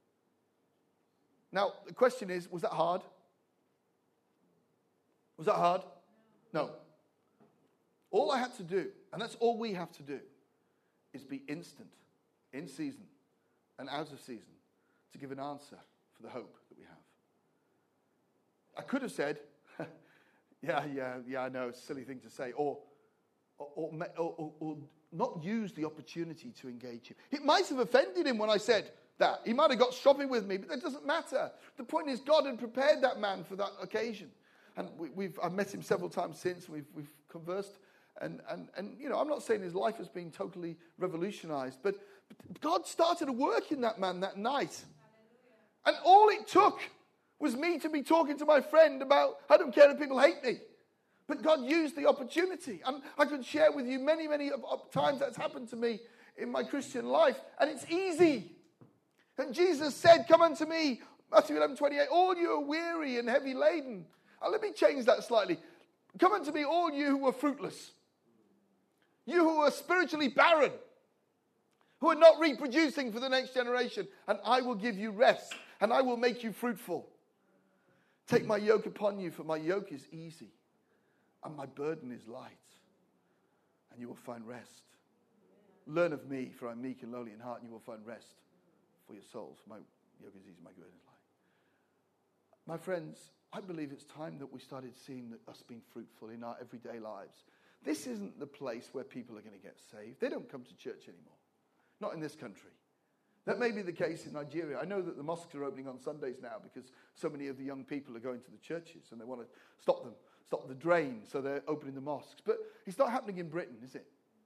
Now, the question is, was that hard? Was that hard? No. All I had to do, and that's all we have to do, is be instant, in season and out of season, to give an answer for the hope that we have. I could have said, yeah, I know, it's a silly thing to say, or not use the opportunity to engage him. It might have offended him when I said that. He might have got stroppy with me, but that doesn't matter. The point is, God had prepared that man for that occasion. And I've met him several times since. We've conversed. And you know, I'm not saying his life has been totally revolutionized, but God started a work in that man that night. And all it took was me to be talking to my friend about, I don't care if people hate me. But God used the opportunity. And I could share with you many, many times that's happened to me in my Christian life. And it's easy. And Jesus said, come unto me, Matthew 11:28, all you are weary and heavy laden. And let me change that slightly. Come unto me, all you who are fruitless. You who are spiritually barren. Who are not reproducing for the next generation. And I will give you rest. And I will make you fruitful. Take my yoke upon you, for my yoke is easy, and my burden is light, and you will find rest. Learn of me, for I'm meek and lowly in heart, and you will find rest for your souls. My yoke is easy, my burden is light. My friends, I believe it's time that we started seeing us being fruitful in our everyday lives. This isn't the place where people are going to get saved. They don't come to church anymore. Not in this country. That may be the case in Nigeria. I know that the mosques are opening on Sundays now because so many of the young people are going to the churches and they want to stop the drain, so they're opening the mosques. But it's not happening in Britain, is it?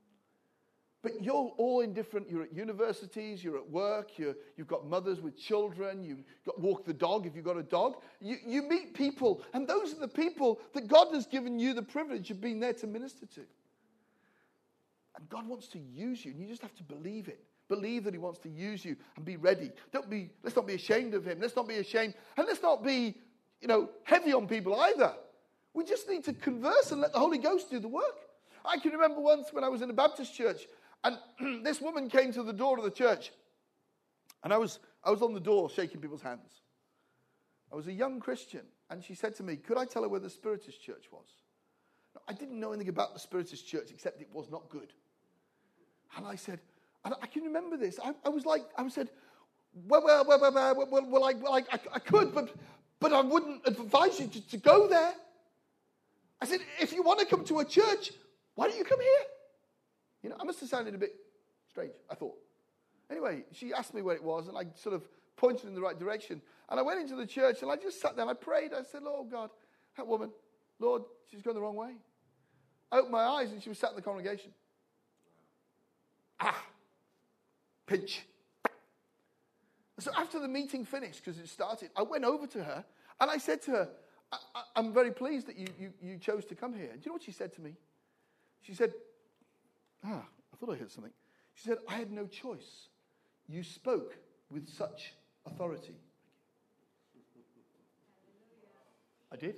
But you're all in different, you're at universities, you're at work, you've got mothers with children, you've got walk the dog if you've got a dog. You meet people, and those are the people that God has given you the privilege of being there to minister to. And God wants to use you, and you just have to believe it. Believe that he wants to use you and be ready. Let's not be ashamed of him. Let's not be ashamed. And let's not be, heavy on people either. We just need to converse and let the Holy Ghost do the work. I can remember once when I was in a Baptist church and this woman came to the door of the church and I was on the door shaking people's hands. I was a young Christian and she said to me, could I tell her where the Spiritist church was? Now, I didn't know anything about the Spiritist church except it was not good. And I said, and I can remember this. I said, I could, but I wouldn't advise you to go there. I said, if you want to come to a church, why don't you come here? I must have sounded a bit strange, I thought. Anyway, she asked me where it was, and I sort of pointed in the right direction. And I went into the church, and I just sat there, and I prayed. I said, Lord God, that woman, Lord, she's going the wrong way. I opened my eyes, and she was sat in the congregation. Pinch. So after the meeting finished, because it started, I went over to her and I said to her, I'm very pleased that you chose to come here. And do you know what she said to me? She said, I thought I heard something. She said, I had no choice. You spoke with such authority. I did.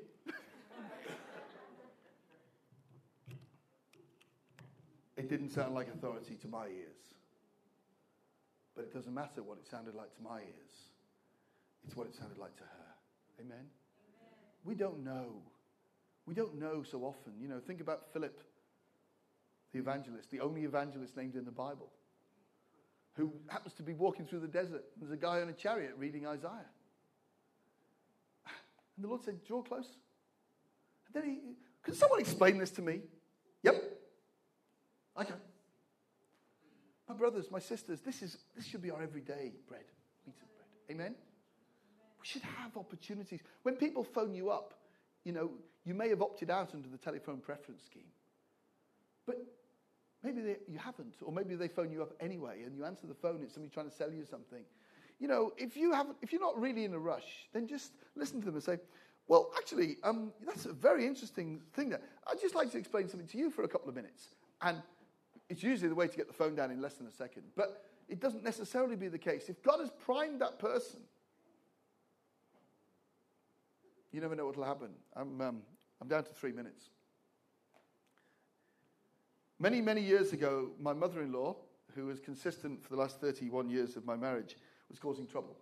It didn't sound like authority to my ears. But it doesn't matter what it sounded like to my ears. It's what it sounded like to her. Amen? Amen. We don't know. We don't know so often. Think about Philip, the evangelist, the only evangelist named in the Bible, who happens to be walking through the desert. There's a guy on a chariot reading Isaiah. And the Lord said, draw close. And then could someone explain this to me? Yep. Okay. My brothers, my sisters, this should be our everyday bread, meat and bread. Amen? We should have opportunities. When people phone you up, you may have opted out under the telephone preference scheme. But maybe you haven't, or maybe they phone you up anyway, and you answer the phone, it's somebody trying to sell you something. if you're not really in a rush, then just listen to them and say, well, actually, that's a very interesting thing there. I'd just like to explain something to you for a couple of minutes. And it's usually the way to get the phone down in less than a second. But it doesn't necessarily be the case. If God has primed that person, you never know what will happen. I'm down to 3 minutes. Many, many years ago, my mother-in-law, who was consistent for the last 31 years of my marriage, was causing trouble.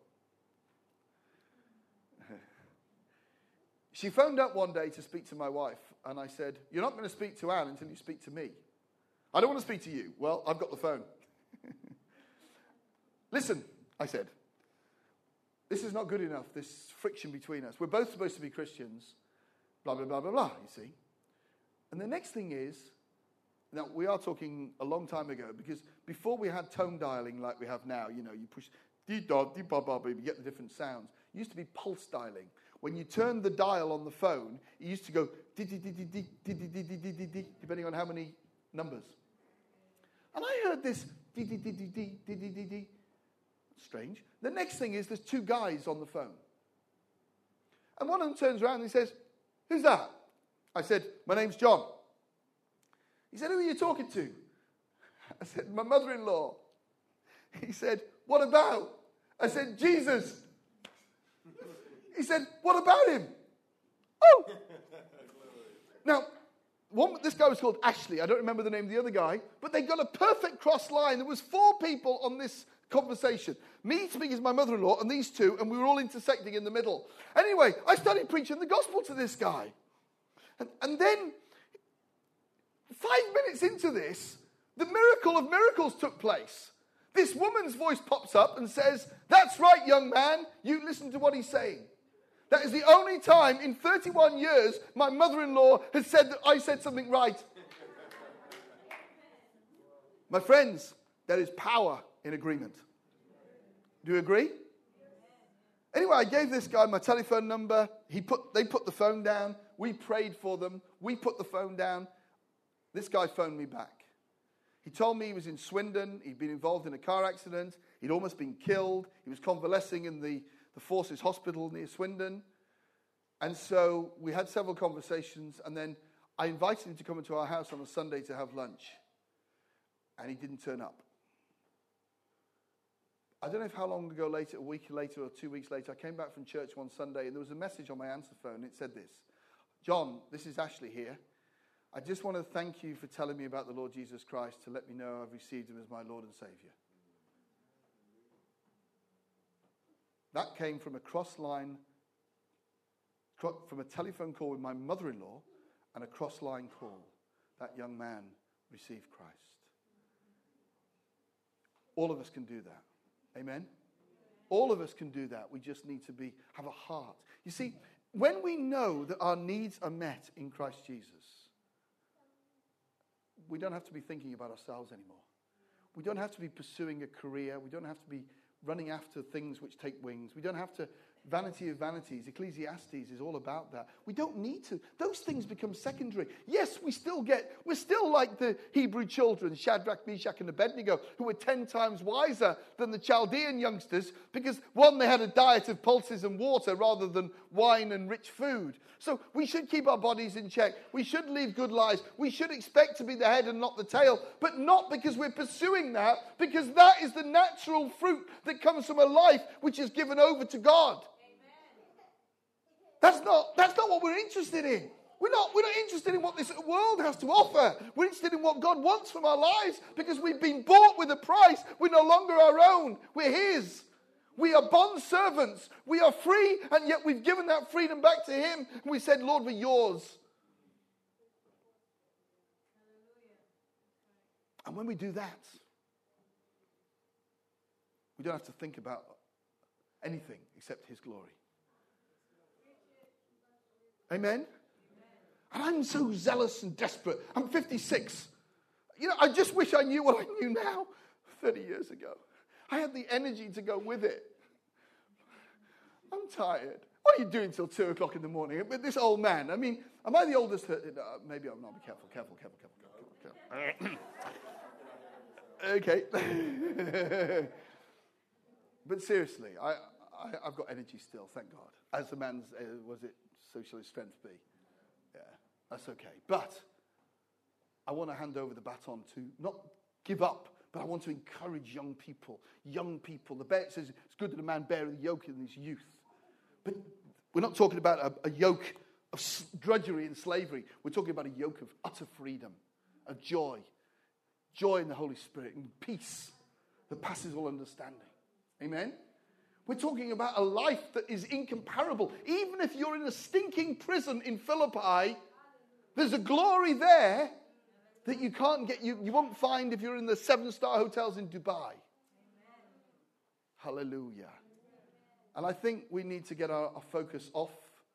She phoned up one day to speak to my wife, and I said, you're not going to speak to Anne until you speak to me. I don't want to speak to you. Well, I've got the phone. Listen, I said, this is not good enough, this friction between us. We're both supposed to be Christians, blah, blah, blah, blah, blah, you see. And the next thing is, now we are talking a long time ago, because before we had tone dialing like we have now, you push dee-da, dee-ba-ba, you get the different sounds. It used to be pulse dialing. When you turned the dial on the phone, it used to go dee-dee-dee-dee-dee-dee-dee-dee-dee, depending on how many numbers. And I heard this dee-dee-dee-dee-dee-dee-dee-dee. Strange. The next thing is there's two guys on the phone. And one of them turns around and he says, who's that? I said, my name's John. He said, who are you talking to? I said, my mother-in-law. He said, what about? I said, Jesus. He said, what about him? Oh. Now, this guy was called Ashley. I don't remember the name of the other guy. But they got a perfect cross line. There was 4 people on this conversation. Me speaking as my mother-in-law and these two, and we were all intersecting in the middle. Anyway, I started preaching the gospel to this guy. And then, 5 minutes into this, the miracle of miracles took place. This woman's voice pops up and says, that's right, young man, you listen to what he's saying. That is the only time in 31 years my mother-in-law has said that I said something right. My friends, there is power in agreement. Do you agree? Anyway, I gave this guy my telephone number. They put the phone down. We prayed for them. We put the phone down. This guy phoned me back. He told me he was in Swindon. He'd been involved in a car accident. He'd almost been killed. He was convalescing in the Forces Hospital near Swindon. And so we had several conversations, and then I invited him to come into our house on a Sunday to have lunch. And he didn't turn up. I don't know how long ago later, a week later or 2 weeks later, I came back from church one Sunday, and there was a message on my answer phone. It said this, John, this is Ashley here. I just want to thank you for telling me about the Lord Jesus Christ to let me know I've received him as my Lord and Savior. That came from a cross-line, from a telephone call with my mother-in-law and a cross-line call. That young man received Christ. All of us can do that. Amen? All of us can do that. We just need to have a heart. You see, when we know that our needs are met in Christ Jesus, we don't have to be thinking about ourselves anymore. We don't have to be pursuing a career. We don't have to be running after things which take wings. We don't have to, vanity of vanities. Ecclesiastes is all about that. We don't need to. Those things become secondary. Yes, we're still like the Hebrew children, Shadrach, Meshach, and Abednego, who were 10 times wiser than the Chaldean youngsters because, one, they had a diet of pulses and water rather than wine and rich food. So we should keep our bodies in check. We should live good lives. We should expect to be the head and not the tail, but not because we're pursuing that, because that is the natural fruit that comes from a life which is given over to God. That's not what we're interested in. We're not interested in what this world has to offer. We're interested in what God wants from our lives because we've been bought with a price. We're no longer our own. We're his. We are bond servants. We are free, and yet we've given that freedom back to him. And we said, Lord, we're yours. And when we do that, we don't have to think about anything except his glory. Amen? And I'm so zealous and desperate. I'm 56. I just wish I knew what I knew now 30 years ago. I had the energy to go with it. I'm tired. What are you doing till 2 o'clock in the morning? With this old man. I mean, am I the oldest? Maybe I'm not. Be careful. Okay. But seriously, I've got energy still, thank God. As the man's, was it socialist strength be? Yeah, that's okay. But I want to hand over the baton to not give up, but I want to encourage young people. Young people. The bear says it's good that a man bear the yoke in his youth. But we're not talking about a yoke of drudgery and slavery. We're talking about a yoke of utter freedom, of joy. Joy in the Holy Spirit and peace that passes all understanding. Amen? We're talking about a life that is incomparable. Even if you're in a stinking prison in Philippi, there's a glory there that you can't get, you won't find if you're in the 7-star hotels in Dubai. Amen. Hallelujah. And I think we need to get our focus off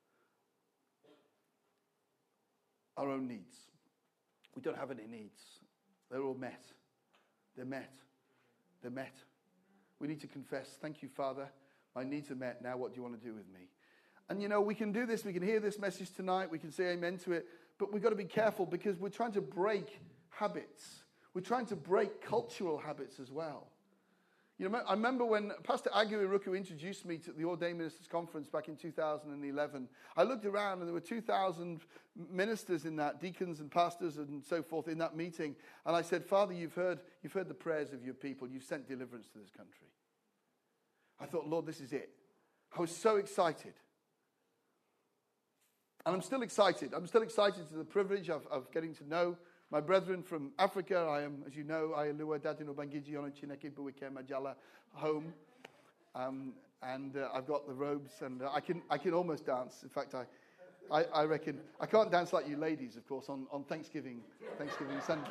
our own needs. We don't have any needs. They're all met. They're met. They're met. We need to confess, thank you, Father, my needs are met. Now what do you want to do with me? And you know, we can do this. We can hear this message tonight. We can say amen to it. But we've got to be careful because we're trying to break habits. We're trying to break cultural habits as well. You know, I remember when Pastor Agu Iruku introduced me to the Ordained Ministers Conference back in 2011. I looked around and there were 2,000 ministers in that, deacons and pastors and so forth in that meeting. And I said, Father, you've heard the prayers of your people. You've sent deliverance to this country. I thought, Lord, this is it. I was so excited. And I'm still excited. I'm still excited to the privilege of getting to know my brethren from Africa. I am, as you know, Ayalua Dadino Bangiji on Chineke Buwike Majala home. And I've got the robes and I can almost dance. In fact, I reckon, I can't dance like you ladies, of course, on Thanksgiving Sunday.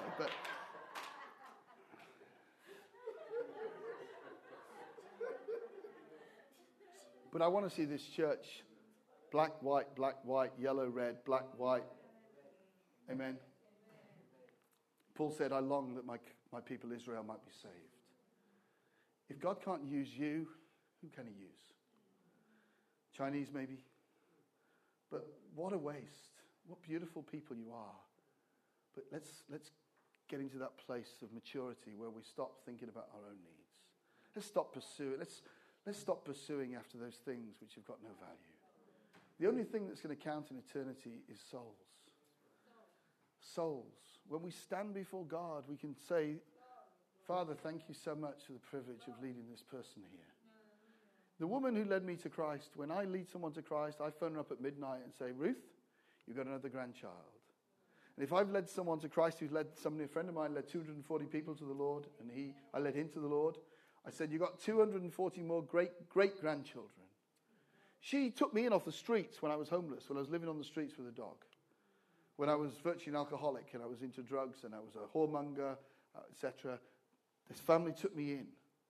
But I want to see this church black, white, yellow, red, black, white. Amen. Paul said, I long that my people Israel might be saved. If God can't use you, who can he use? Chinese maybe? But what a waste. What beautiful people you are. But let's get into that place of maturity where we stop thinking about our own needs. Let's stop pursuing. Let's stop pursuing after those things which have got no value. The only thing that's going to count in eternity is souls. Souls. When we stand before God, we can say, Father, thank you so much for the privilege of leading this person here. The woman who led me to Christ, when I lead someone to Christ, I phone her up at midnight and say, Ruth, you've got another grandchild. And if I've led someone to Christ who's led somebody, a friend of mine led 240 people to the Lord, and I led him to the Lord, I said, you've got 240 more great-grandchildren. She took me in off the streets when I was homeless, when I was living on the streets with a dog. When I was virtually an alcoholic and I was into drugs and I was a whoremonger, etc. This family took me in.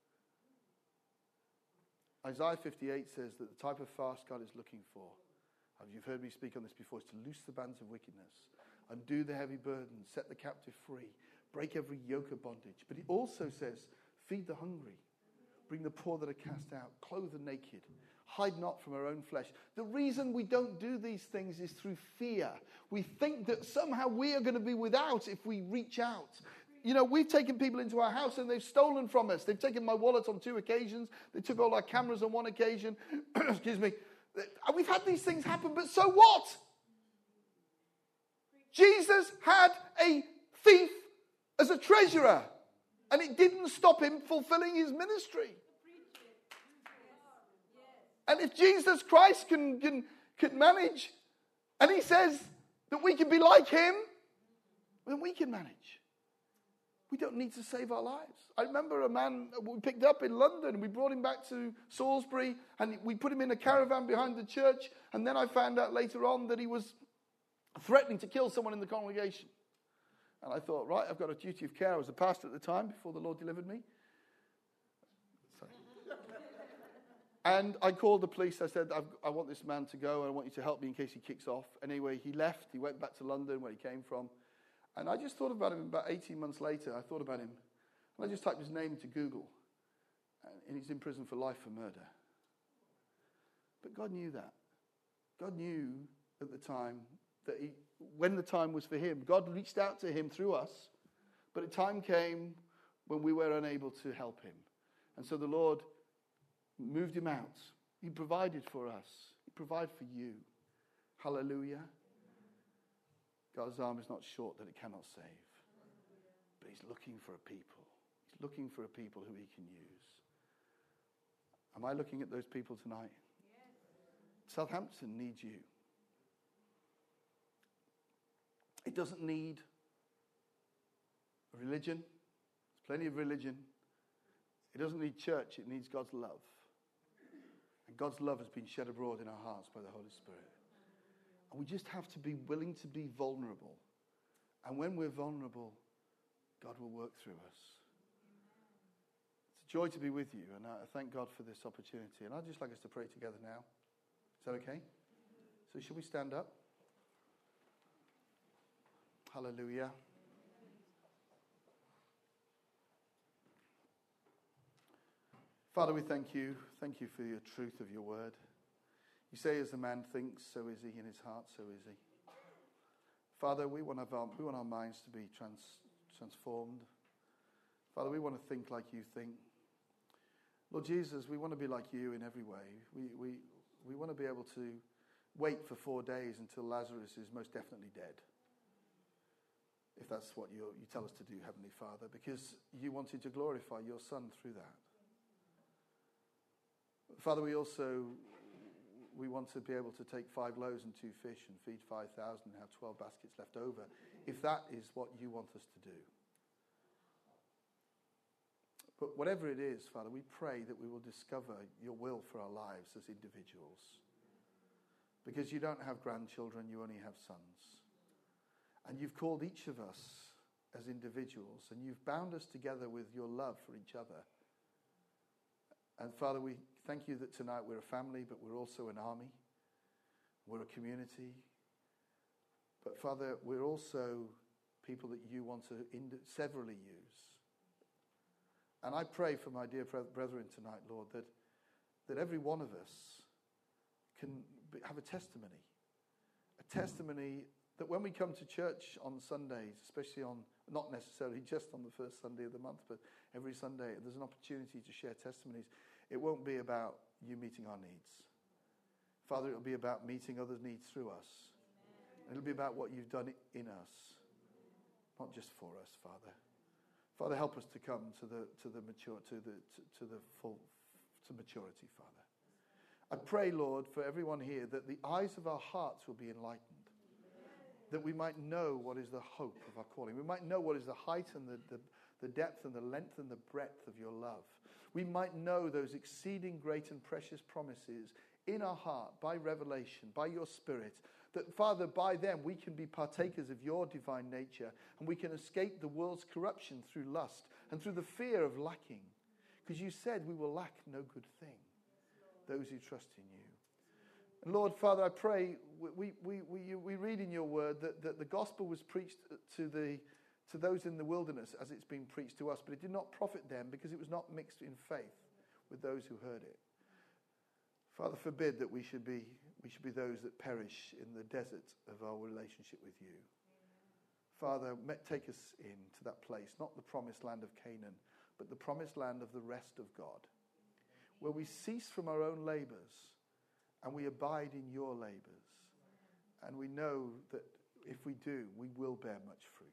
Isaiah 58 says that the type of fast God is looking for, you've heard me speak on this before, is to loose the bands of wickedness, undo the heavy burden, set the captive free, break every yoke of bondage. But he also says, feed the hungry, bring the poor that are cast out, clothe the naked, hide not from our own flesh. The reason we don't do these things is through fear. We think that somehow we are going to be without if we reach out. You know, we've taken people into our house and they've stolen from us. They've taken my wallet on 2 occasions. They took all our cameras on 1 occasion. Excuse me. We've had these things happen, but so what? Jesus had a thief as a treasurer, and it didn't stop him fulfilling his ministry. And if Jesus Christ can manage, and he says that we can be like him, then we can manage. We don't need to save our lives. I remember a man we picked up in London. We brought him back to Salisbury, and we put him in a caravan behind the church. And then I found out later on that he was threatening to kill someone in the congregation. And I thought, right, I've got a duty of care. I was a pastor at the time before the Lord delivered me. And I called the police. I said, I want this man to go, and I want you to help me in case he kicks off. Anyway, he left. He went back to London, where he came from. And I just thought about him about 18 months later. I thought about him. And I just typed his name into Google. And he's in prison for life for murder. But God knew that. God knew at the time that when the time was for him, God reached out to him through us. But a time came when we were unable to help him. And so the Lord moved him out. He provided for us. He provided for you. Hallelujah. God's arm is not short that it cannot save. But he's looking for a people. He's looking for a people who he can use. Am I looking at those people tonight? Yes. Southampton needs you. It doesn't need a religion. There's plenty of religion. It doesn't need church. It needs God's love. And God's love has been shed abroad in our hearts by the Holy Spirit. And we just have to be willing to be vulnerable. And when we're vulnerable, God will work through us. It's a joy to be with you, and I thank God for this opportunity. And I'd just like us to pray together now. Is that okay? So shall we stand up? Hallelujah. Father, we thank you. Thank you for your truth of your word. You say, as a man thinks, so is he. In his heart, so is he. Father, we want our minds to be transformed. Father, we want to think like you think. Lord Jesus, we want to be like you in every way. We want to be able to wait for 4 days until Lazarus is most definitely dead. If that's what you tell us to do, Heavenly Father, because you wanted to glorify your Son through that. Father, we want to be able to take 5 loaves and 2 fish and feed 5,000 and have 12 baskets left over, if that is what you want us to do. But whatever it is, Father, we pray that we will discover your will for our lives as individuals. Because you don't have grandchildren, you only have sons. And you've called each of us as individuals, and you've bound us together with your love for each other. And Father, we thank you that tonight we're a family, but we're also an army. We're a community. But Father, we're also people that you want to severally use. And I pray for my dear brethren tonight, Lord, that every one of us can have a testimony. A testimony that when we come to church on Sundays, especially not necessarily just on the first Sunday of the month, but every Sunday, there's an opportunity to share testimonies. It won't be about you meeting our needs. Father, it'll be about meeting others' needs through us. It'll be about what you've done in us, not just for us, Father. Father, help us to come to maturity, Father. I pray, Lord, for everyone here that the eyes of our hearts will be enlightened. That we might know what is the hope of our calling. We might know what is the height and the depth and the length and the breadth of your love. We might know those exceeding great and precious promises in our heart by revelation, by your Spirit. That, Father, by them we can be partakers of your divine nature, and we can escape the world's corruption through lust and through the fear of lacking. Because you said we will lack no good thing, those who trust in you. And Lord, Father, I pray, we read in your word that the gospel was preached to those in the wilderness as it's been preached to us, but it did not profit them because it was not mixed in faith with those who heard it. Father, forbid that we should be those that perish in the desert of our relationship with you. Father, take us into that place, not the promised land of Canaan, but the promised land of the rest of God, where we cease from our own labors and we abide in your labors. And we know that if we do, we will bear much fruit.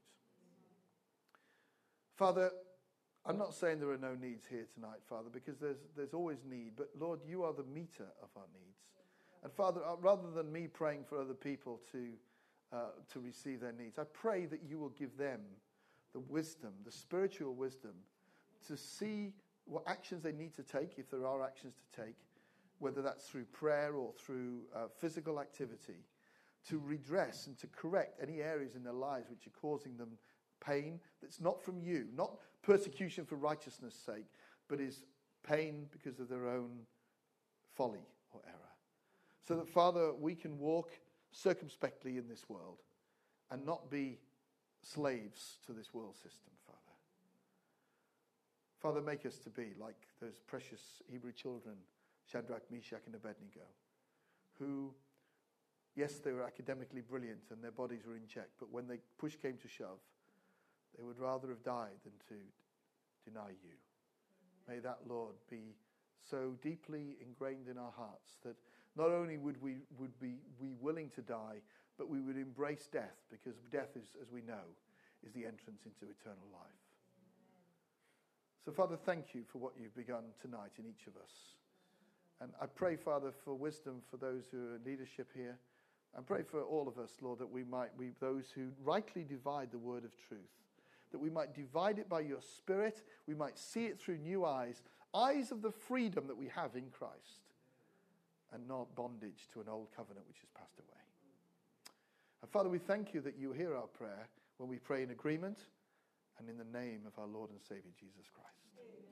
Father, I'm not saying there are no needs here tonight, Father, because there's always need. But Lord, you are the meter of our needs. And Father, rather than me praying for other people to receive their needs, I pray that you will give them the wisdom, the spiritual wisdom, to see what actions they need to take, if there are actions to take, whether that's through prayer or through physical activity, to redress and to correct any areas in their lives which are causing them pain that's not from you, not persecution for righteousness' sake, but is pain because of their own folly or error. So that, Father, we can walk circumspectly in this world and not be slaves to this world system, Father. Father, make us to be like those precious Hebrew children, Shadrach, Meshach, and Abednego, who, yes, they were academically brilliant and their bodies were in check, but when the push came to shove, they would rather have died than to deny you. May that, Lord, be so deeply ingrained in our hearts that not only would we be willing to die, but we would embrace death, because death is, as we know, is the entrance into eternal life. So, Father, thank you for what you've begun tonight in each of us. And I pray, Father, for wisdom for those who are in leadership here. I pray for all of us, Lord, that we those who rightly divide the word of truth, that we might divide it by your Spirit, we might see it through new eyes, eyes of the freedom that we have in Christ, and not bondage to an old covenant which has passed away. And Father, we thank you that you hear our prayer when we pray in agreement and in the name of our Lord and Savior Jesus Christ. Amen.